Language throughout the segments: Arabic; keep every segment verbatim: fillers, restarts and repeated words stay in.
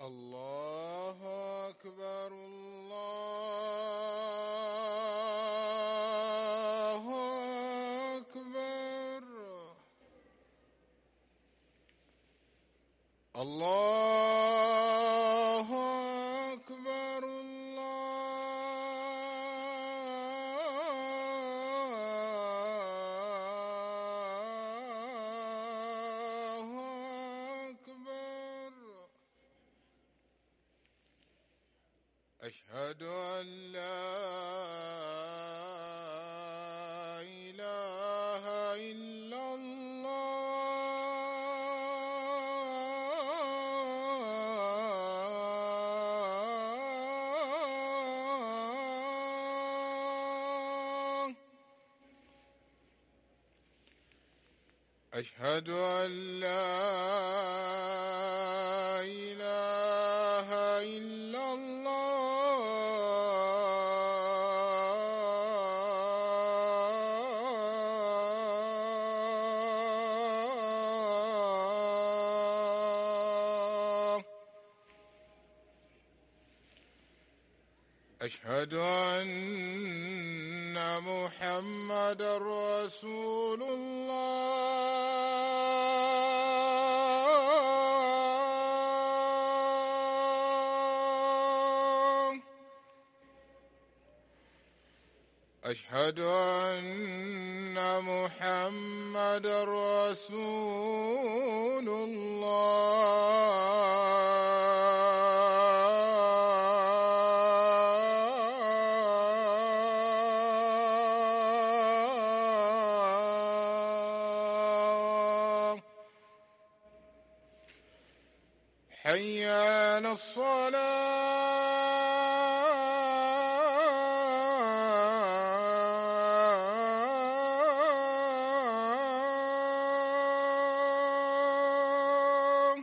الله أكبر الله أكبر الله أكبر الله أكبر. أشهد أن لا إله إلا الله. أشهد أن لا إله إلا الله. أشهد أن محمدًا رسول الله. أشهد أن محمدًا رسول الله. حي على الصلاة.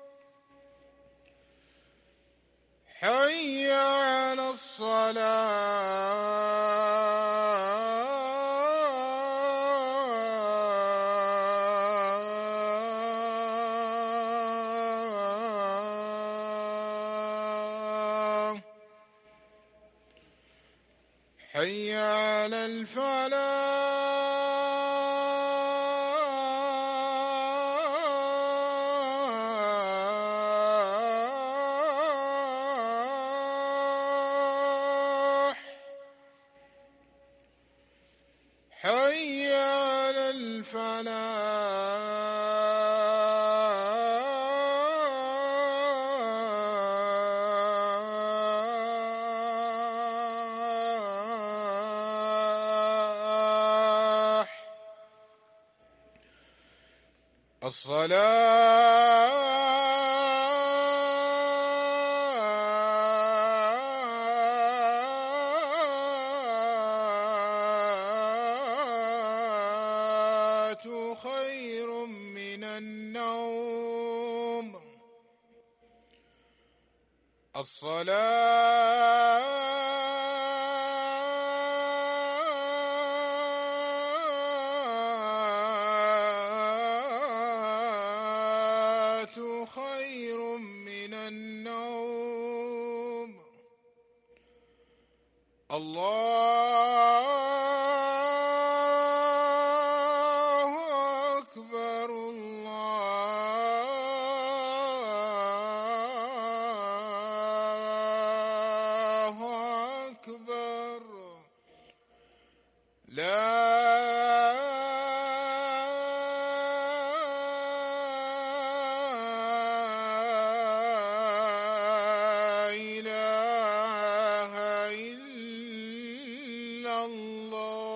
حي على الصلاة. حي على الفلاح. حي على الفلاح. الصلاة خير من النوم. الصلاة خير من النوم. الله أكبر الله أكبر. لا إله إلا الله.